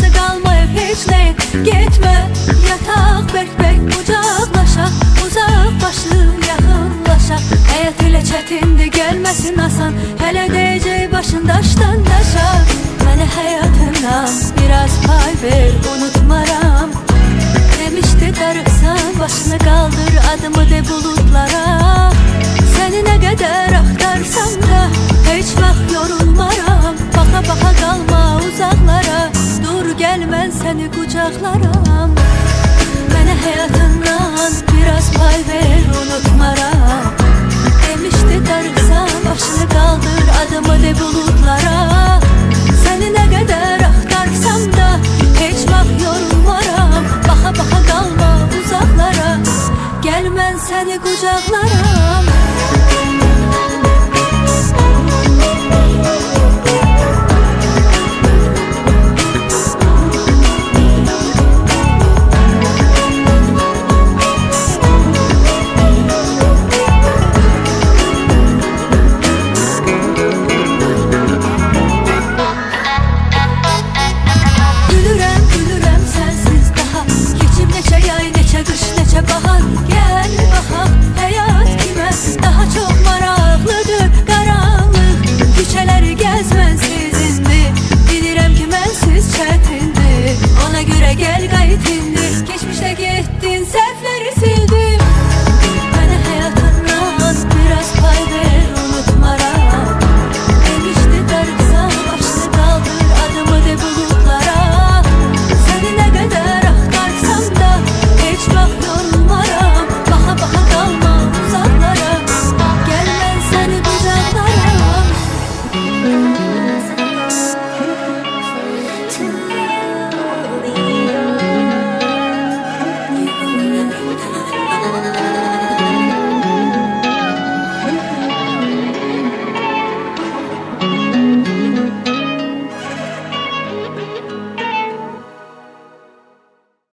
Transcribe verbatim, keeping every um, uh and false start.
faydası qalmayıb heç nə. Getmə, yataq bərk-bərk qucaqlaşaq, uzaq başı yaxınlaşaq. Həyat elə çətindir, gəlməsin asan, hələ deyəcək başın daşdan daşa. Mənə həyatından biraz pay ver, unutmaram. Demişdi darıqsan, başını qaldır, adımı de bulutlara. Səni nə qədər axtarsam da heç vaxt yorulmaram. Baxa-baxa qalma uzaqlara, dur gəl mən səni qucaqlaram. Mənə həyatından biraz pay ver, unutmaram. Demişdi darıqsan, başını qaldır, adımı de bulutlara.